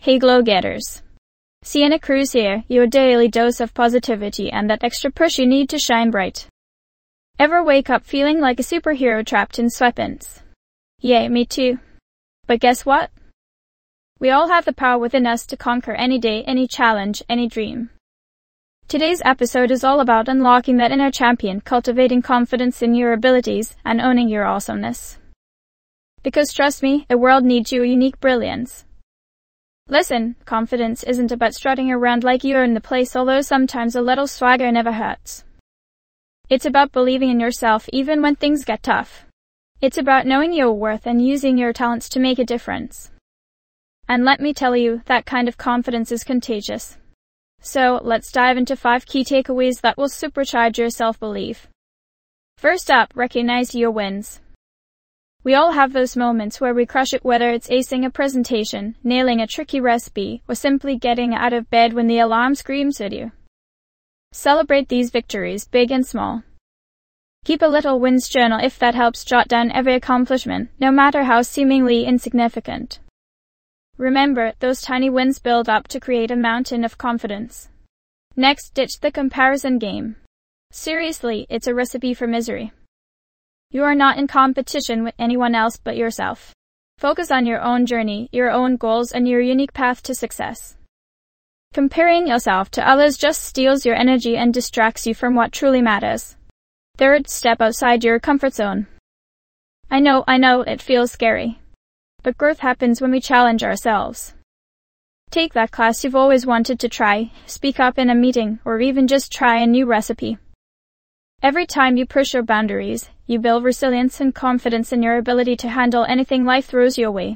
Hey Glow Getters! Sienna Cruz here, your daily dose of positivity and that extra push you need to shine bright. Ever wake up feeling like a superhero trapped in sweatpants? Yeah, me too. But guess what? We all have the power within us to conquer any day, any challenge, any dream. Today's episode is all about unlocking that inner champion, cultivating confidence in your abilities, and owning your awesomeness. Because trust me, the world needs your unique brilliance. Listen, confidence isn't about strutting around like you own the place, although sometimes a little swagger never hurts. It's about believing in yourself even when things get tough. It's about knowing your worth and using your talents to make a difference. And let me tell you, that kind of confidence is contagious. So, let's dive into 5 key takeaways that will supercharge your self-belief. First up, recognize your wins. We all have those moments where we crush it, whether it's acing a presentation, nailing a tricky recipe, or simply getting out of bed when the alarm screams at you. Celebrate these victories, big and small. Keep a little wins journal if that helps. Jot down every accomplishment, no matter how seemingly insignificant. Remember, those tiny wins build up to create a mountain of confidence. Next, ditch the comparison game. Seriously, it's a recipe for misery. You are not in competition with anyone else but yourself. Focus on your own journey, your own goals, and your unique path to success. Comparing yourself to others just steals your energy and distracts you from what truly matters. Third, step outside your comfort zone. I know, it feels scary. But growth happens when we challenge ourselves. Take that class you've always wanted to try, speak up in a meeting, or even just try a new recipe. Every time you push your boundaries, you build resilience and confidence in your ability to handle anything life throws your way.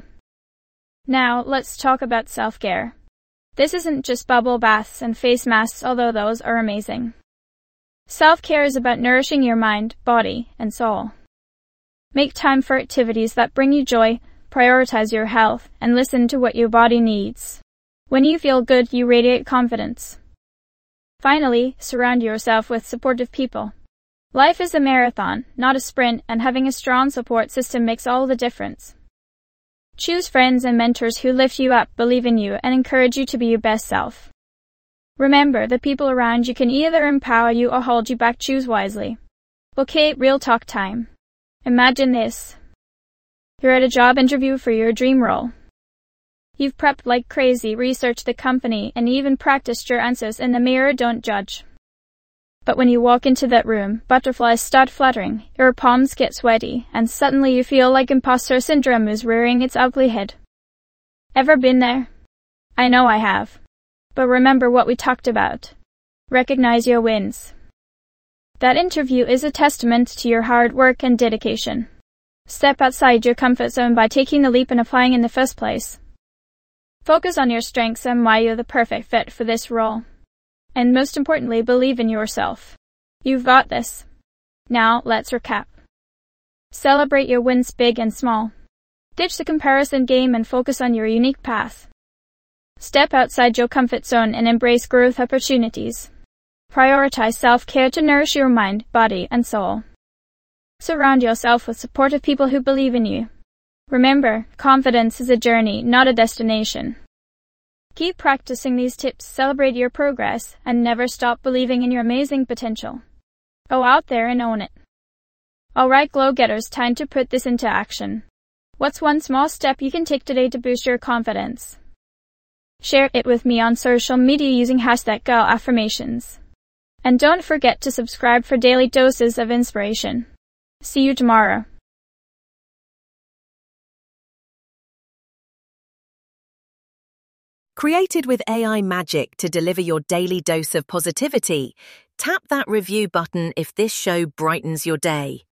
Now, let's talk about self-care. This isn't just bubble baths and face masks, although those are amazing. Self-care is about nourishing your mind, body, and soul. Make time for activities that bring you joy, prioritize your health, and listen to what your body needs. When you feel good, you radiate confidence. Finally, surround yourself with supportive people. Life is a marathon, not a sprint, and having a strong support system makes all the difference. Choose friends and mentors who lift you up, believe in you, and encourage you to be your best self. Remember, the people around you can either empower you or hold you back. Choose wisely. Okay, real talk time. Imagine this. You're at a job interview for your dream role. You've prepped like crazy, researched the company, and even practiced your answers in the mirror. Don't judge. But when you walk into that room, butterflies start fluttering, your palms get sweaty, and suddenly you feel like imposter syndrome is rearing its ugly head. Ever been there? I know I have. But remember what we talked about. Recognize your wins. That interview is a testament to your hard work and dedication. Step outside your comfort zone by taking the leap and applying in the first place. Focus on your strengths and why you're the perfect fit for this role. And most importantly, believe in yourself. You've got this. Now, let's recap. Celebrate your wins, big and small. Ditch the comparison game and focus on your unique path. Step outside your comfort zone and embrace growth opportunities. Prioritize self-care to nourish your mind, body, and soul. Surround yourself with supportive people who believe in you. Remember, confidence is a journey, not a destination. Keep practicing these tips, celebrate your progress, and never stop believing in your amazing potential. Go out there and own it. Alright, Glow Getters, time to put this into action. What's one small step you can take today to boost your confidence? Share it with me on social media using #GirlAffirmations. And don't forget to subscribe for daily doses of inspiration. See you tomorrow. Created with AI magic to deliver your daily dose of positivity, tap that review button if this show brightens your day.